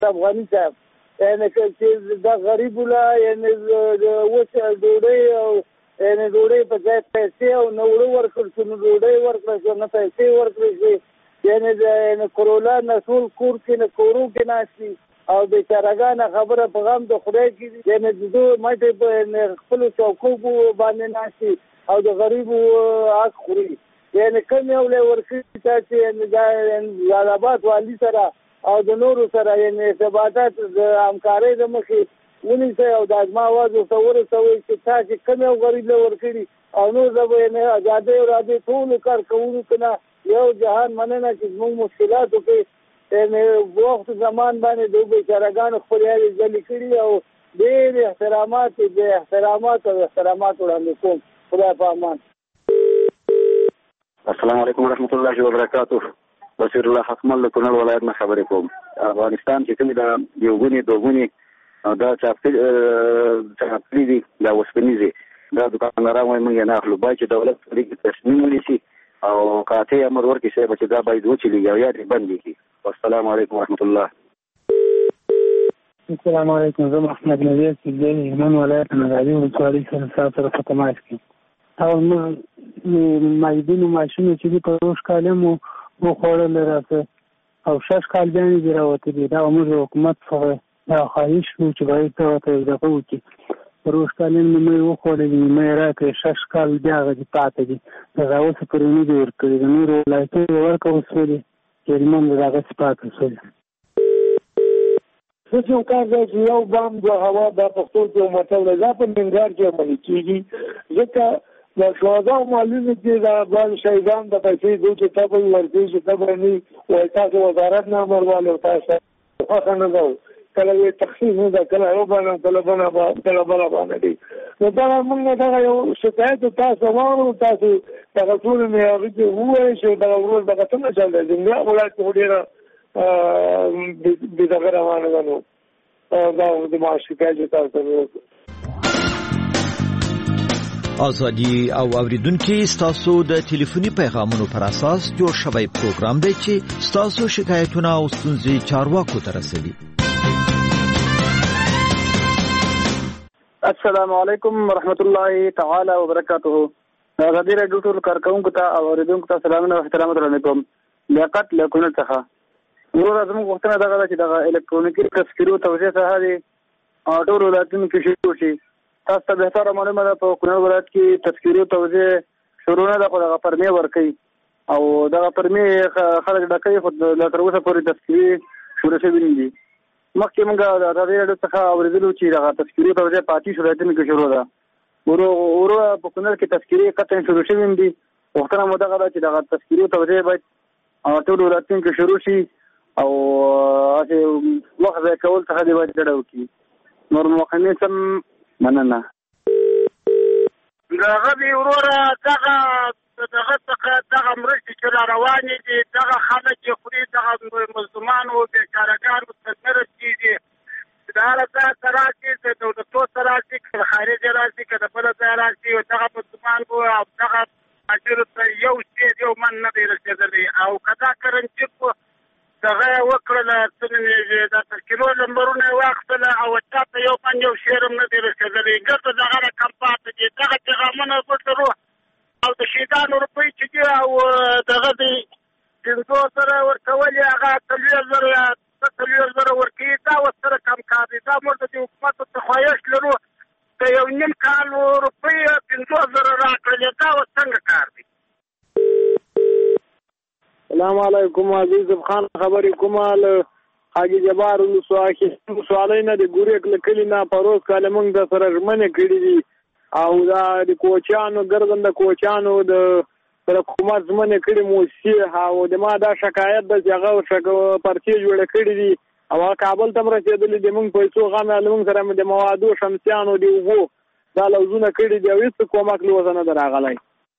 افغاني صاحب یعنی چې د غریب ولا یعنی وڅ ډوډۍ او یعنی ډوډۍ په ځای پیسې او نو ورکړ شو نو ډوډۍ ورکړ شو نه پیسې ورکړ شي یعنی د کرولا نسول کور کې نه کورو کې ناشتي او د چارګان خبره په غم د خدای کې یعنی د دوه مټې په خپل چوکو باندې ناشتي او د غریبو حق خوري یعنی کوم یو له ورکړي چې د آباد والی سره او د نورو سره یعنی ارتباطات د همکارۍ د مخې ونیسي او د ازما आवाज ورسوي چې تاسو کوم یو غریب له ورکړي او نو زه یې آزادۍ او راځي ټول کار کوونکو نه یو جهان مننه چې موږ مشکلاتو کې وخت زمان باندې د بیچارهګانو خپل یې ځلې کړي او ډېر احترامات وړاندې کوم. خدای په امان. السلام علیکم ورحمۃ اللہ وبرکاتہ. بصیر الله حکمل له کونړ ولایت نه خبرې کوم. افغانستان چې کوم د یوګونی دوګونی دا چاپلی دي دا وسپنیزي دا دکانداران وايي موږ نه اخلو باید چې دولت پرې تصمیم ونیسي او قاطع امر ورکړي چې دا باید وچلي او یا دې بندي کړي. والسلام علیکم ورحمۃ الله. السلام علیکم. زه محمد نبی سیدی هلمند ولایت نادعلي ولسوالۍ سره په تماس کې او مایدینو ماشینو چې په روش کال مو وخوړل راته او 6 کال باندې دی راوته دا موږ حکومت سره دا خواهش وو چې باید ته دغه وکړي روش کال مې وخوړل مې راکړ 6 کال بیا غږی پاتې دي دا اوس پرې نه دی ورکړي نور لایته ورکو وسولې چې موږ دغه سپاته وسولې څه کار دی چې یو بام د هوا د پښتو کې مطلب لا په منګار کې عملي کیږي ځکه د شوازه معلومه چې دا بعض شیطان د پیسې دوی چې تاسو ورته چې تاسو نه وای تاسو وزارت نه امرواله تاسو خو نه دا کله یې تخصیص نه دا کله یو باندې کله باندې دي نو دا موږ دا یو شکایت تاسو وایو تاسو هغه ټول نه راځي وایي چې دا ورور دغه څنګه چل دی څنګه ولایت وړي د دغه روانه غنو دا د معاشي کې تاسو ازادي او اوریدونکو ستاسو د ټلیفوني پیغامونو پر اساس جوړ شوی پروګرام دی چې ستاسو شکایتونه او ستونزې چارواکو ته رسوي. السلام علیکم ورحمۃ اللہ تعالی وبرکاتہ. غدیر ډوټول کارکونکو ته او اوریدونکو ته سلامونه او احترامات وړاندې کوم. لیاقت له کونړ څخه ورور زموږ غوښتنه دغه چې دغه الکترونیکي تذکیرو توزیع څخه دی ټول ولایتونو کې شروع شي. تاسو ته بهتره معلومه ده په کونړ ولایت کې تذکیرو توزیع شروع نه ده خو دغه پرمې ورکوي او دغه پرمې خلک ډکوي خو لا تر اوسه پورې تذکیرې شروع شوي نه دي. مخکې موږ د هغې راډیو څخه اورېدلو چې دغه تذکیرو توزیع په 30 ولایتونو کې شروع ده. ورو په کونړ کې تذکیرې قطعا شروع شوي دي. غوښتنه مو دغه ده چې دغه تذکیرو توزیع باید ټول ولایتونو کې شروع شي او وخت ضایع کول څخه دې باید ډډه وکړي. نور مخنی سم مننه. دغه دی وروره دغه مرستې چې را روانې دي دغه خلک چې خوري دغه مظلومانو بېچارهګانو ته نه رسېږي. دا هره ځای ته راشي د دولتو ته راشي که د خارجه راشي که د بله ځای راشي دغه مظلومانو او دغه مهاجرو ته یو شی یو من نه دی رسېدلی او که دا کرنچک و دغه یې وکړله څه نومېږي دا تذکیرو نمبرونه یې واخیستله او چا ته یو من یو شعر هم نه دی رسېدلی. ګرته دغه رقم پاتې دي. دغه پیغامونه ورسره او د شهیدانو روپۍ چې دي او دغه دی 500 ورکولې هغه 40,000 ورکوي دا ورسره کم کار دی. دا موږ د حکومت ته خواهش لرو د یو نیم کال روپۍ 500,000 راکړلې دا اوس څنګه کار دی. السلام علیکم عزیز خان خبرې کومه له حاجي جبار ولسوالۍ نه د ګورېک له کلي نه پروز کاله موږ د سره ژمنې کړي دي او دا د کوچیانو ګرځنده کوچیانو د سره حکومت ژمنې کړي موسسې او د ما دا شکایت ده چې هغه پرچې جوړې کړي دي او هغه کابل ته هم رسېدلي دي. موږ پیسو غم موږ سره د موادو شمسیانو د اوبو دا لوزونه کړي دي او هېڅ کومک له اوسه نه ده راغلی.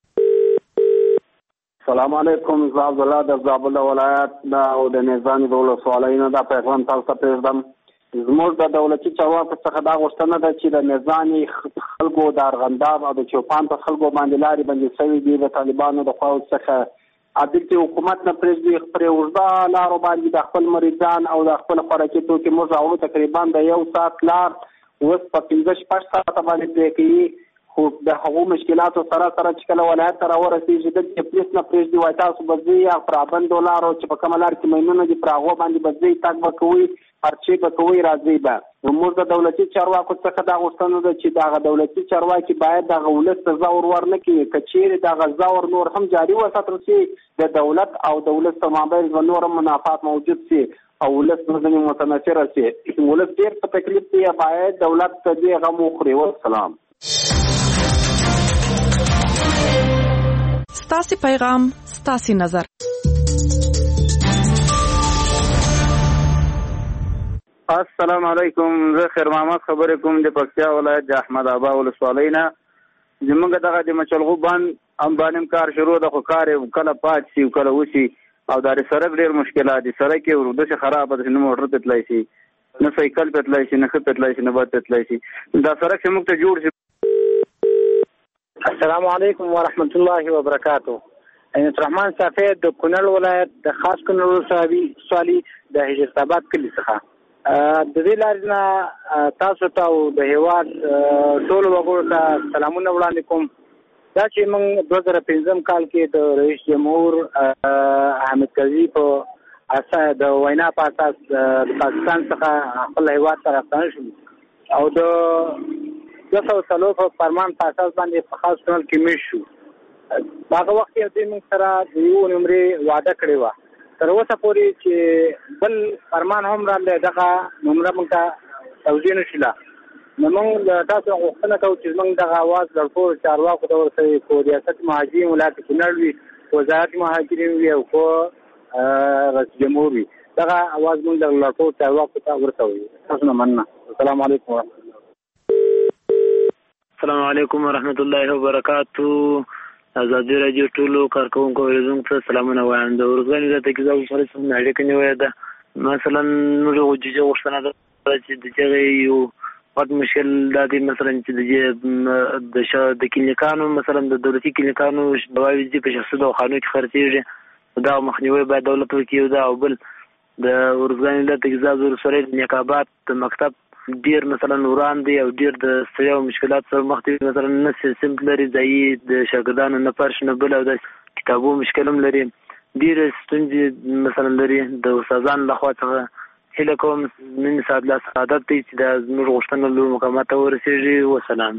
السلام علیکم. زه عبدالله د زابل ولایت دا او د نظامي د ولسوالۍ نه دا پیغام تاسو ته پرېږدم. زموږ د دولتي چارواکو څخه دا غوښتنه ده چې د نظامي خلکو د ارغنداب او د چوپان په خلکو باندې لارې بندې شوي دي د طالبانو د خواو څخه دلته حکومت نه پرېږدي پرې اوږده لارو باندې د خپل مریضان او د خپل خوراکي توکي موږ راوړو تقریبا د 1 ساعت لار اوس په 15-16 ساعته باندې پرې کوي خو د هغو مشکلاتو سره چې کله ولایت ته راورسېږي دلته پولیس نه پرېږدي وایي تاسو به ځئ یا پرابندو لارو چې په کومه لار کې مینونه دي پر هغو باندې به ځئ تګ به کوئ پرچې به کوئ راځئ به نو موږ د دولتي چارواکو څخه دا غوښتنه ده چې دغه دولتي چارواکي باید دغه ولس ته زور ورنه کړي که چیرې دغه زور نور هم جاري وساتل شي د دولت او د ولس په مابین به نور هم منافعات موجود شي او ولس ځینې متنفره شي ولس ډېر په تکلیف دی باید دولت ته دې غم وخوري. والسلام. ستاسې پیغام ستاسې نظر. السلام علیکم. زه خیر محمد خبرې کوم د پکتیا ولایت د احمد آباد ولسوالۍ نه. زموږ دغه د مچلغو باندې هم باندې کار شروع ده خو کار کله پات شي کله وشي او د سړک ډېر مشکلات دي. سړک یې ورودسې خراب ده نه موټر ته تللی شي نه سایکل ته تللی شي نه ښه ته تللی شي نه بد ته تللی شي. دا سړک چې موږ ته جوړ شي. السلام علیکم ورحمت الله وبرکاتو. عینت الرحمن صافی د کونړ ولایت د خاص کونړ ولسوالۍ د هجرت آباد کلي څخه د دې لارې نه تاسو ته او د هیواد ټولو وګړو ته سلامونه وړاندې کوم. دا چې موږ 2015 کال کې د رئیس جمهور حامد کرزي په د وینا په اساس د پاکستان څخه خپل هیواد ته راستانه شو او د 240 په فرمان په اساس باندې په خاص کونړ کې میش شو. هغه وخت یې دوی موږ سره د یو نمرې وعده کړې وه. تر اوسه پورې چې بل فرمان هم راغلی دغه نمره موږ ته توجیه نه شوله. نو موږ له تاسو غوښتنه کوو چې موږ دغه اواز له ټولو چارواکو ته ورسوي کو ریاست مهاجرین ولایت کونړ وي وزارت مهاجرین وي او کو رئیس جمهور وي دغه اواز موږ له ټولو چارواکو ته ورسوي. تاسو نه مننه. السلام علیکم ورحمت الله. السلام علیکم ورحمت الله وبرکاتو. ازادي راډیو ټولو کارکونکو اوریدونکو ته سلامونه وایم. د ورځني د تګزاو سره څنګه اړیکه نیولې ده مثلا موږ غوښتنه ده چې د دې یو وخت مشکل د دې مثلا چې د کلینیکانو مثلا د دولتي کلینیکانو دواوی دي په شخصي دواخانو کې خرڅېږي دا مخنیوي باید دولت وکړي دا او بل د ورځني د تګزاو سره د نیکابات مکتب ډیر مثلا وړاندې او ډیر د ستړیا او مشکلات سره مخ دي مثلا نه سیستم لري ځای د شاګردانو نه پرش نه بل او د کتابو مشکل هم لري ډیر ستونزې مثلا لري د استادانو لخوا څخه هیله کوم نن ساعت لا سعادت دي چې د زموږ غوښتنه له مقامات ته ورسېږي. وسلام.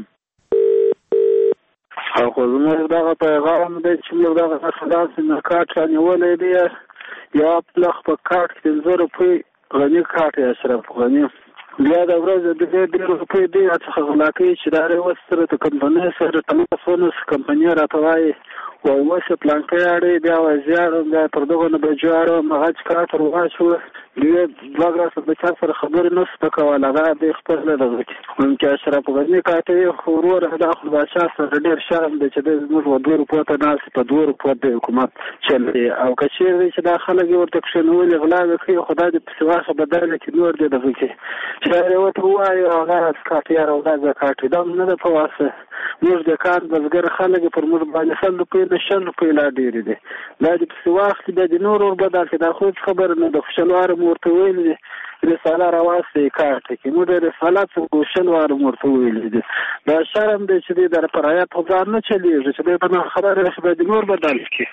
خو زموږ دغه پیغام دی چې موږ دغه خلاص نه کارت رانیولی دی یا پلخ په کارت 15 روپۍ غني کارت اشرف غني بیا د ورځې د ډېر روپۍ دی څخه غلا کوي چې دا اوس سره د کمپنۍ سره تماس ونیسي کمپنۍ راته وایي وایي اوس یې پلانکۍ اړوي بیا وایي زه اړوم بیا پر دغو نه بجو اړوم هغه چې کار ته ورواچوه دوه ګراسه د چا سره خبرې نه شته کولی هغه دی خپل نه دغه کړي چې اشرف غني کاته یې خو وروره دا خو بادشاه سره ډېر شرم دی چې دی زموږ په 2 روپو ته ناست په 2 روپو د حکومت چلوي او که چېرې دی چې دا خلک یې ورته کښېنولي غلاوې کوي خو دا دې پسې واخه بدله چې نور دې دغه کړي چې هغې ورته ووایي هغه کاټ یاره او دا زکاټ دا نه ده په واسه موږ د کار بزګر خلک پر موږ باندې 100 روپۍ نه 100 روپۍ لا ډېرې دي دا دې پسې واخلي بیا دې نور ور بدل کړي دا خو هېڅ خبره نه ده خو شلواره مو ورته ویلي دي رساله راواستئ کار ته کړي موږ د رسالت څخه شلواره مو ورته ویلي دي دا شرم دی چې دی د پر حیات خو ځان نه چلېږي چې دی په نه خبره راشي بیا دې نور بدل کړي.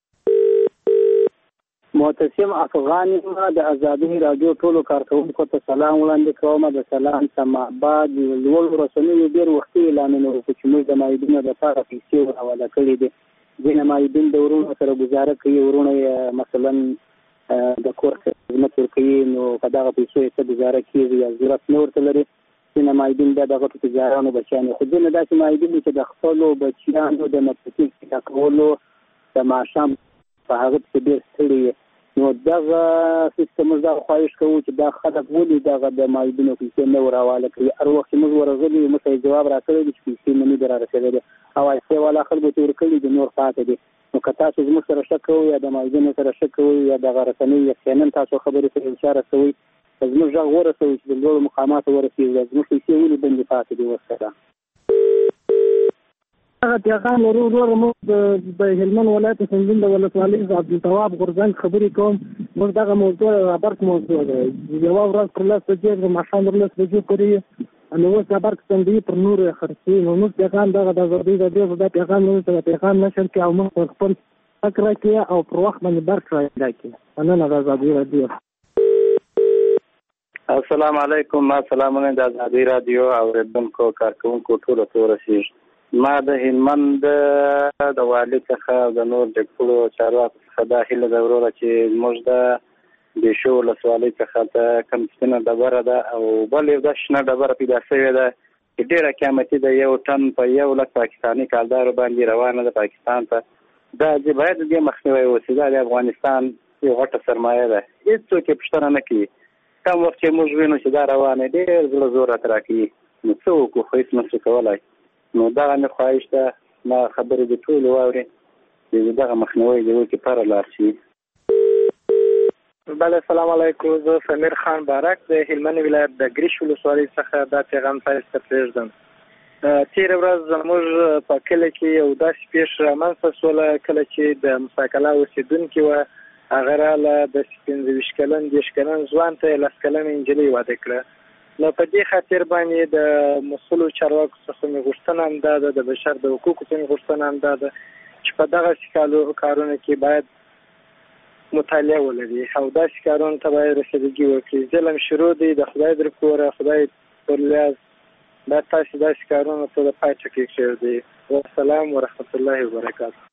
معتصم افغان د ازادي راډیو ټولو کارکونکو ته سلام وړاندې کوم. د سلام سما بعد لوړ رسنیو ډېر وختي اعلانونه وکړي چې موږ د مایدینو لپاره پیسې ورحواله کړي دي. ځینې مایدین د ورونو سره ګزاره کوي ورونه مثلا د کور خدمت ورکوي نو په دغه پیسو یې څه ګزاره کېږي یا ضرورت نه ورته لري. ځینې مایدین بیا د غټو تجارانو بچیان خو ځینې داسې مایدین چې د خپلو بچیانو د نفسي ټاکولو د ماښام په هغه پسې ډېر ستړي نو دغه سیستم موږ دغه خواهش کوو چې دا خلک ولې دغه د مایدینو پیسې نه ورحواله کړي. هر وخت چې موږ ورغلي موږ ته یې جواب راکړی دی چې پیسې مو نه دي رارسېدلې او پیسې والا خلکو ته ورکړي دي نور پاتې دي. نو که تاسو زموږ سره شک کوئ یا د مایدینو سره شک کوئ یا دغه رسنۍ یقینا تاسو خبرې سره اشاره کوئ زموږ غږ ورسوئ چې د لوړو مقاماتو ورسېږي زموږ پیسې ولې بندې پاتې دي. ورسره هغه پیغام لرو ورور موږ د هلمند ولایت سنجین د ولسوالۍ عبدالتواب غورځنګ خبرې کوم. موږ دغه موضوع رابرک موضوع ده. یوه ورځ پر 10 بجې د ماښام پر 10 بجې پورې نو اوس رابرک څنګه پر نور خرڅي. نو موږ پیغام دغه د ازادۍ راډیو د پیغام نو څه پیغام نشر کې او موږ خپل فکر کې او پر وخت باندې برک راځي. نن د ازادۍ راډیو. السلام علیکم. ما سلامونه د ازادۍ راډیو اوریدونکو کارکونکو ټولو ته ورسیږي. ما د هلمند د والي څخه د نور د ټولو چارواکو څخه دا هیله ده وروره چې موږ د بیشو ولسوالۍ څخه ته کوم سپینه ډبره ده او بل یو دا شنه ډبره پیدا شوې ده چې ډېره قیمتي ده. 1 ټن په 1 لک پاکستاني کالدارو باندې روانه ده پاکستان ته. دا چې باید د دې مخنیوی وشي. دا د افغانستان یو غټه سرمایه ده. هېڅوک یې پوښتنه نه کوي. کوم وخت چې موږ وینو چې دا روانه ډېر زړه زور راته راکوي نو څه وکړو خو هېڅ نشو کولی. نو دغه مې خواهش ده ما خبرې د ټولو واورې چې دغه مخنیوی دې وکړي پره لاړ شي. بله السلام علیکم. زه سمیر خان بارک د هلمند ولایت د ګریش ولسوالۍ څخه دا پیغام تاسو ته پرېږدم. تېره ورځ زموږ په کلي کې یو داسې پیښه رامنځته شوله کله چې د مساکلا اوسېدونکي وه هغه راله د 25 کلن 10 کلن ځوان ته 10 کلنه نجلۍ واده کړه. نو په دې خاطر باندې د مسؤلو چارواکو څخه مې غوښتنه هم دا ده د بشر د حقوقو څخه مې غوښتنه هم دا ده چې په دغسې کارونو کې باید مطالعه ولري او داسې کارونو ته باید رسیدګي وکړي. ظلم شروع دی د خدای در کوره خدای پر لیاز باید تاسې داسې کارونو ته د پای ټکی کېږدئ. والسلام ورحمت الله وبرکاته.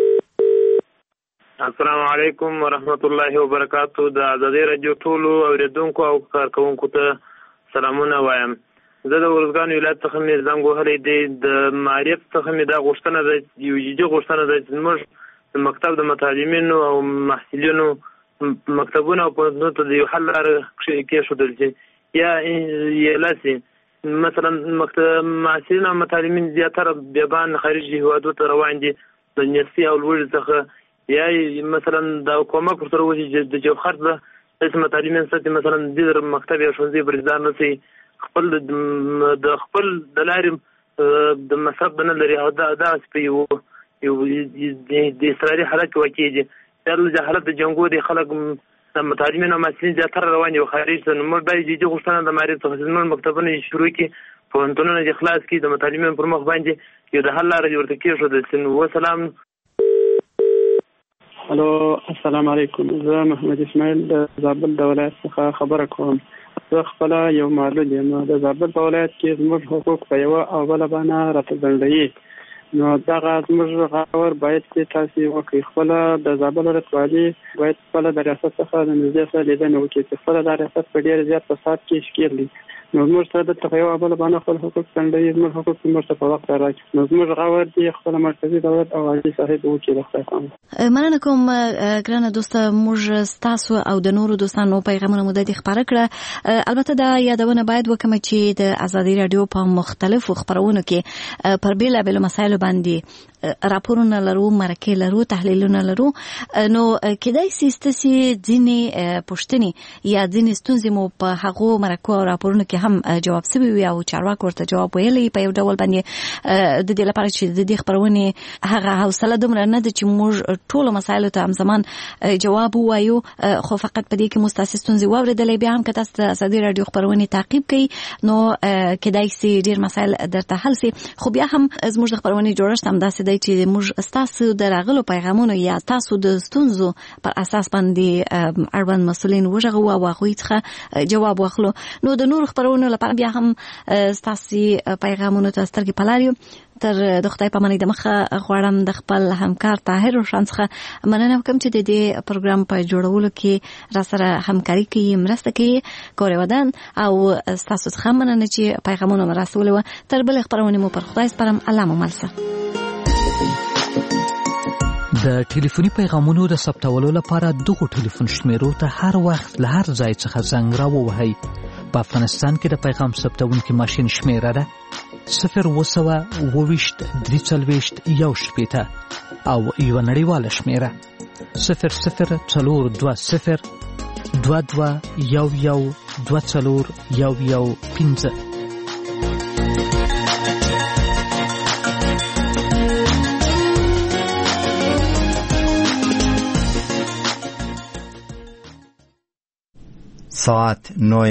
السلام علیکم ورحمت الله وبرکاته. د ازادۍ راډیو ټولو اوریدونکو او کارکوونکو ته سلامونه وایم. زه د ارزګان ولایت څخه مې زنګ وهلی دی. د معارف څخه مې دا غوښتنه ده یو جدي غوښتنه ده چې موږ د مکتب د متعلمینو او محصلینو مکتبونه او پوهنتونونو ته د یو حل لاره کېښودل شي یا یلاسي مثلا محصلین او متعلمین زیاتره بیابان خارجي هیوادو ته روان دي د یونیورسټي او لوړ څخه یا مثلا د کومک ورسره وشي د جوهر د داسې متعلمین ساتي مثلا د مکتب یا ښوونځي بریدار نه شي خپل د خپل د لارې د مصرف نه لري او داسې په یو د اضطراري حالت کې واقع دي. دا حالت د جنګو د خلک د متعلمین او محصلین زیاتره روان دي او خارج ته. نو موږ باید جدي غوښتنه د معارف څخه زموږ مکتبونه شروع کړي پوهنتونونه دې خلاص کړي د متعلمینو پر مخ باندې یو د حل لاره ورته کېښودل شي. وسلام. الو السلام علیکم. زه محمد اسماعیل د زابل د ولایت څخه خبره کوم. زه خپله یو معلول یم. د زابل په ولایت کې زموږ حقوق په یوه او بله باندې راته ځنډوي. نو دغه زموږ غور باید چې تاسې وکړئ. خپله د زابل ولسوالي باید خپله د ریاست څخه د نږدې سره لیدنه وکړي چې خپله د ریاست په ډېر زیات فساد کې ښکېل دي. نو زموږ سره دلته په یوه بله باندې خپل حقوق ځنډوي. زموږ حقوق زموږ ته په وخت راکړي. نو زموږ غور دی خپله مرکزي دولت او عاجي صاحب وکړي د خدای پامه. مننه کوم ګرانه دوسته. موږ ستاسو او د نورو دوستانو پیغامونه مو د خبره کړه. البته دا یادونه باید وکړم چې د ازادۍ راډیو په مختلفو خبرونو کې پر بیلابیلو مسایلو باندې راپورونه لرو، مرکې لرو، تحلیلونه لرو. نو کېدای شي ستاسو ځینې پوښتنې یا ځینې ستونزې مو په هغو مرکو او راپورونو کې هم جواب شوي وي او چارواکو ورته جواب ویلی په یو ډول باندې. د دې لپاره چې د دې خبرونې هغه حوصله دومره نه ده چې موږ ټولو مسایلو ته همزمان جواب ووایو، خو فقط په دې کې مو ستاسو ستونزې واورېدلې. بیا هم که تاسو د ازادۍ راډیو خبرونې تعقیب کړئ نو کېدای شي ډېر مسایل درته حل شي. خو بیا هم زموږ د خبرونې جوړښت همداسې دی چې موږ ستاسو د راغلو پیغامونو یا تاسو د ستونزو پر اساس باندې اړوند مسؤلین وژغو او هغوی څخه جواب واخلو. نو د نورو خبرونو لپاره بیا هم ستاسو پیغامونو ته سترګې په لار یو. تر د خدای په امان د مخه غواړم د خپل همکار طاهر روشن څخه مننه وکړم چې د دې پروګرام په جوړولو کې را سره همکاري کوي، مرسته کوي. کورې ودان او ستاسو څخه مننه چې پیغامونه مو راسولي وه. تر بلې خپرونې مو پر خدای سپارم. الله مو مل شه. د ټلیفوني پیغامونو د ثبتولو لپاره دغو ټلیفون شمیرو ته هر وخت له هر ځای څخه زنګ راووهئ. په افغانستان کې د پیغام ثبتونکي ماشین شمیره ده 020 340 1 او یو نړیواله شمیره 0040 22 11 24 11 15. ساعت 9